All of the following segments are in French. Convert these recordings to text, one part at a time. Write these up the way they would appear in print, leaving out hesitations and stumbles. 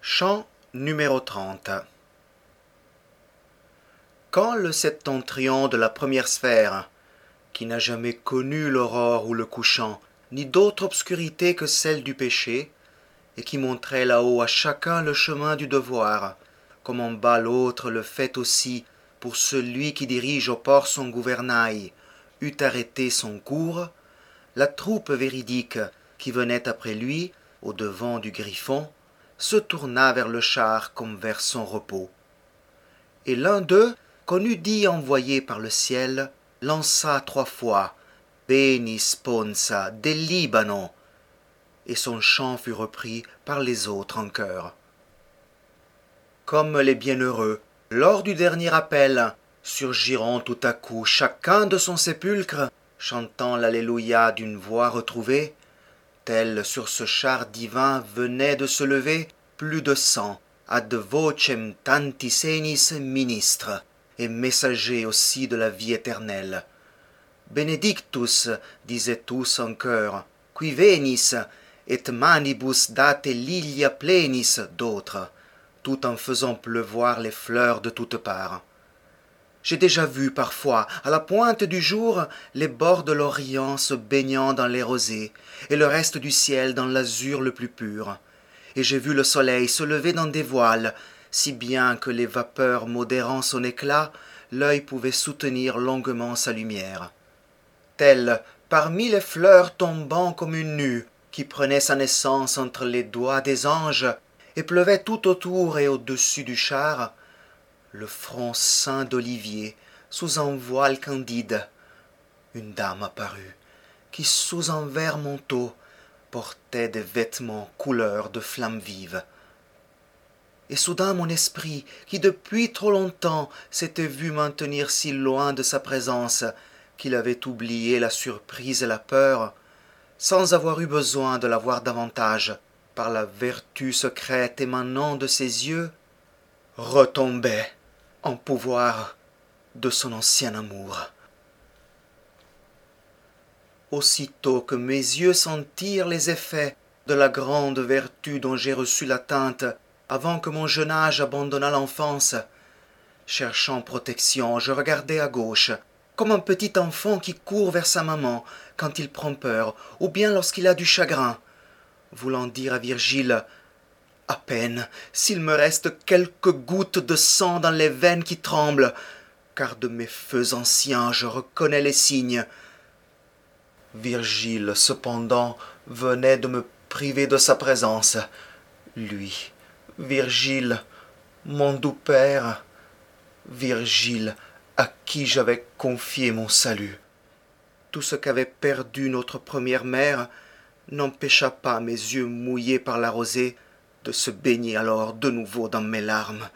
Chant numéro 30. Quand le septentrion de la première sphère, qui n'a jamais connu l'aurore ou le couchant, ni d'autre obscurité que celle du péché, et qui montrait là-haut à chacun le chemin du devoir, comme en bas l'autre le fait aussi pour celui qui dirige au port son gouvernail, eût arrêté son cours, la troupe véridique qui venait après lui, au devant du griffon, se tourna vers le char comme vers son repos. Et l'un d'eux, qu'on eût dit envoyé par le ciel, lança 3 fois « Veni sponsa del Libano » et son chant fut repris par les autres en chœur. Comme les bienheureux, lors du dernier appel, surgiront tout à coup chacun de son sépulcre, chantant l'Alléluia d'une voix retrouvée, tel sur ce char divin venait de se lever plus de 100 ad vocem tanti senis ministres, et messagers aussi de la vie éternelle. Benedictus, disaient tous en chœur, qui venis, et manibus date lilia plenis d'autres, tout en faisant pleuvoir les fleurs de toutes parts. J'ai déjà vu parfois, à la pointe du jour, les bords de l'Orient se baignant dans les rosées, et le reste du ciel dans l'azur le plus pur. Et j'ai vu le soleil se lever dans des voiles, si bien que les vapeurs modérant son éclat, l'œil pouvait soutenir longuement sa lumière. Telle, parmi les fleurs tombant comme une nue, qui prenait sa naissance entre les doigts des anges, et pleuvait tout autour et au-dessus du char, le front ceint d'olivier, sous un voile candide, une dame apparut, qui sous un vert manteau portait des vêtements couleur de flamme vive. Et soudain mon esprit, qui depuis trop longtemps s'était vu maintenir si loin de sa présence, qu'il avait oublié la surprise et la peur, sans avoir eu besoin de la voir davantage, par la vertu secrète émanant de ses yeux, retombait en pouvoir de son ancien amour. Aussitôt que mes yeux sentirent les effets de la grande vertu dont j'ai reçu l'atteinte avant que mon jeune âge abandonnât l'enfance, cherchant protection, je regardai à gauche, comme un petit enfant qui court vers sa maman quand il prend peur, ou bien lorsqu'il a du chagrin, voulant dire à Virgile « À peine, s'il me reste quelques gouttes de sang dans les veines qui tremblent, car de mes feux anciens je reconnais les signes. » Virgile, cependant, venait de me priver de sa présence. Lui, Virgile, mon doux père, Virgile, à qui j'avais confié mon salut. Tout ce qu'avait perdu notre première mère n'empêcha pas mes yeux mouillés par la rosée de se baigner alors de nouveau dans mes larmes.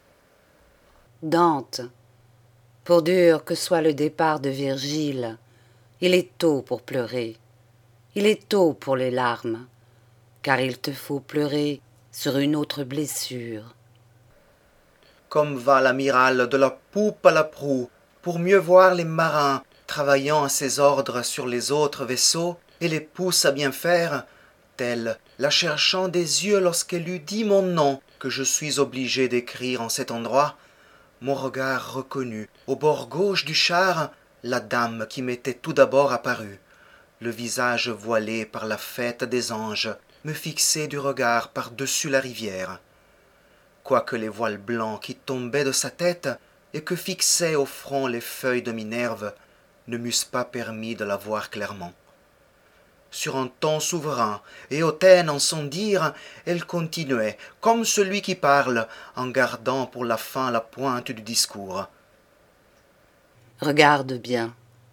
Dante, pour dur que soit le départ de Virgile, il est tôt pour pleurer, il est tôt pour les larmes, car il te faut pleurer sur une autre blessure. Comme va l'amiral de la poupe à la proue, pour mieux voir les marins travaillant à ses ordres sur les autres vaisseaux, et les pousse à bien faire, telle, la cherchant des yeux lorsqu'elle eut dit mon nom, que je suis obligé d'écrire en cet endroit, mon regard reconnut, au bord gauche du char, la dame qui m'était tout d'abord apparue, le visage voilé par la fête des anges, me fixait du regard par-dessus la rivière. Quoique les voiles blancs qui tombaient de sa tête et que fixaient au front les feuilles de Minerve ne m'eussent pas permis de la voir clairement. Sur un ton souverain et hautaine en son dire, elle continuait, comme celui qui parle, en gardant pour la fin la pointe du discours. Regarde bien.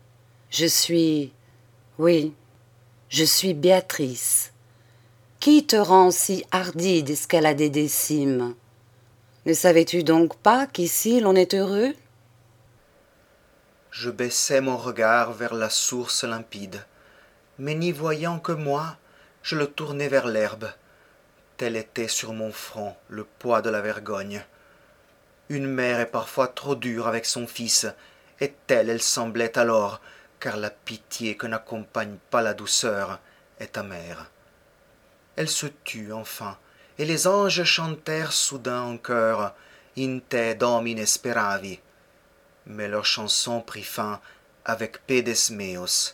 Oui, je suis Béatrice. Qui te rend si hardie d'escalader des cimes? Ne savais-tu donc pas qu'ici l'on est heureux? Je baissai mon regard vers la source limpide, mais n'y voyant que moi, je le tournai vers l'herbe. Tel était sur mon front le poids de la vergogne. Une mère est parfois trop dure avec son fils, et telle elle semblait alors, car la pitié que n'accompagne pas la douceur est amère. Elle se tut enfin, et les anges chantèrent soudain en chœur In te domine speravi. Mais leur chanson prit fin avec Pedes meos.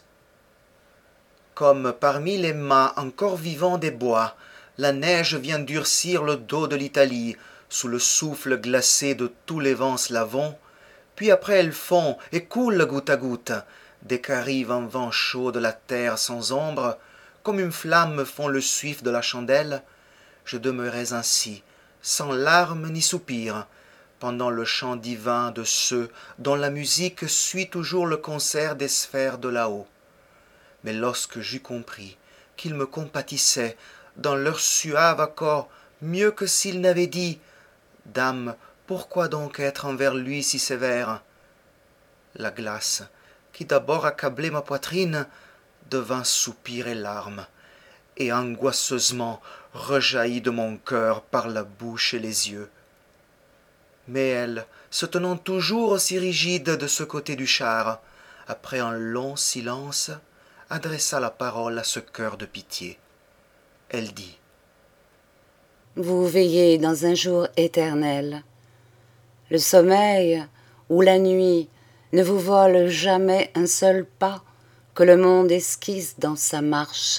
Comme parmi les mâts encore vivants des bois, la neige vient durcir le dos de l'Italie sous le souffle glacé de tous les vents slavons, puis après elle fond et coule goutte à goutte, dès qu'arrive un vent chaud de la terre sans ombre, comme une flamme fond le suif de la chandelle, je demeurais ainsi, sans larmes ni soupirs, pendant le chant divin de ceux dont la musique suit toujours le concert des sphères de là-haut. Mais lorsque j'eus compris qu'ils me compatissaient dans leur suave accord mieux que s'ils n'avaient dit « Dame, pourquoi donc être envers lui si sévère ?» La glace, qui d'abord accablait ma poitrine, devint soupir et larmes, et angoisseusement rejaillit de mon cœur par la bouche et les yeux. Mais elle, se tenant toujours aussi rigide de ce côté du char, après un long silence, adressa la parole à ce cœur de pitié. Elle dit « Vous veillez dans un jour éternel. Le sommeil ou la nuit ne vous vole jamais un seul pas que le monde esquisse dans sa marche.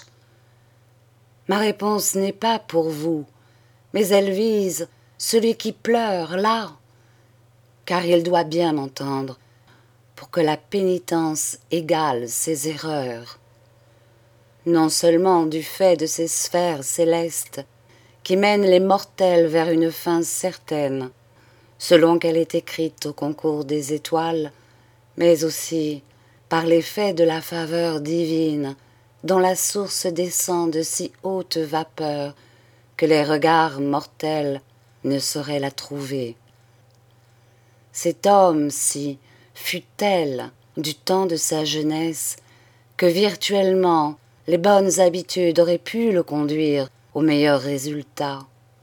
Ma réponse n'est pas pour vous, mais elle vise celui qui pleure là, car il doit bien m'entendre, pour que la pénitence égale ses erreurs. Non seulement du fait de ces sphères célestes qui mènent les mortels vers une fin certaine, selon qu'elle est écrite au concours des étoiles, mais aussi par l'effet de la faveur divine dont la source descend de si haute vapeur que les regards mortels ne sauraient la trouver. Cet homme-ci fut tel du temps de sa jeunesse que virtuellement les bonnes habitudes auraient pu le conduire aux meilleurs résultats.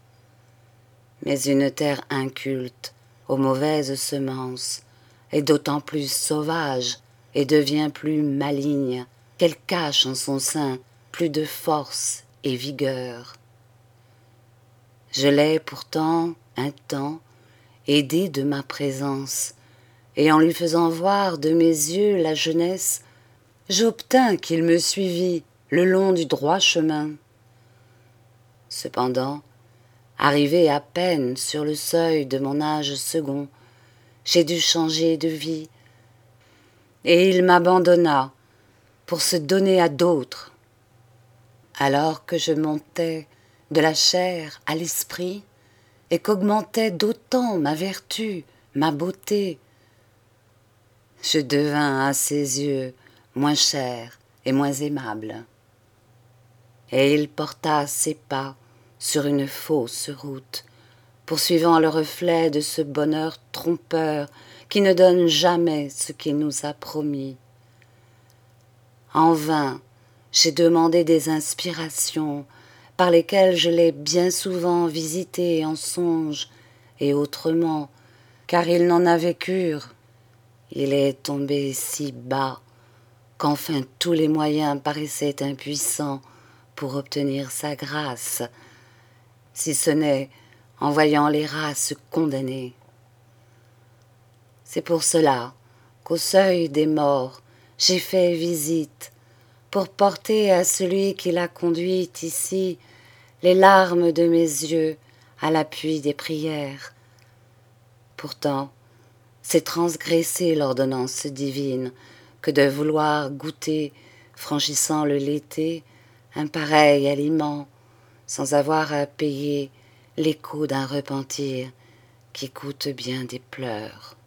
Mais une terre inculte aux mauvaises semences est d'autant plus sauvage et devient plus maligne qu'elle cache en son sein plus de force et vigueur. Je l'ai pourtant un temps aidé de ma présence, et en lui faisant voir de mes yeux la jeunesse, j'obtins qu'il me suivît le long du droit chemin. Cependant, arrivé à peine sur le seuil de mon âge second, j'ai dû changer de vie, et il m'abandonna pour se donner à d'autres. Alors que je montais de la chair à l'esprit, et qu'augmentait d'autant ma vertu, ma beauté, je devins à ses yeux moins cher et moins aimable. Et il porta ses pas sur une fausse route, poursuivant le reflet de ce bonheur trompeur qui ne donne jamais ce qu'il nous a promis. En vain, j'ai demandé des inspirations par lesquelles je l'ai bien souvent visité en songe et autrement, car il n'en avait cure. Il est tombé si bas qu'enfin tous les moyens paraissaient impuissants pour obtenir sa grâce, si ce n'est en voyant les races condamnées. C'est pour cela qu'au seuil des morts, j'ai fait visite, pour porter à celui qui l'a conduite ici les larmes de mes yeux à l'appui des prières. Pourtant, c'est transgresser l'ordonnance divine que de vouloir goûter, franchissant le l'été, un pareil aliment, sans avoir à payer l'écho d'un repentir qui coûte bien des pleurs.